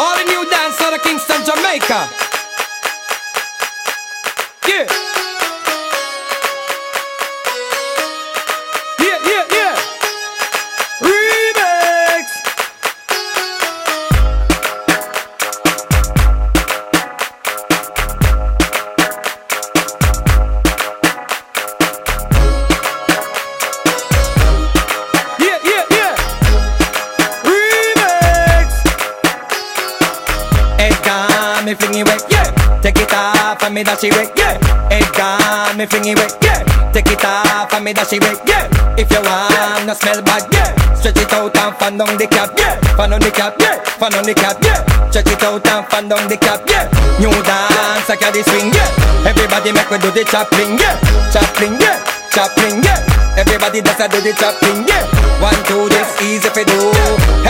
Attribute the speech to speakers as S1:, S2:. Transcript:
S1: All the new dance out of Kingston, Jamaica. Yeah. Yeah, yeah, yeah. Remix. Yeah, yeah, yeah. Remix. It got me flinging away, yeah. Take it off and me dash it away, yeah. It got me flinging away, yeah. Take it off and me dash it away, yeah. If you want no smell bad, yeah. Stretch it out and fan down the cap, yeah. Fan on the cap, yeah. Fan on the cap, yeah. Stretch it out and fan down the cap, yeah. New dance, I carry swing, yeah. Everybody make we do the chopping, yeah. Chopping, yeah. Chopping, yeah. Everybody does a do the chopping, yeah. 1, 2, this easy for do.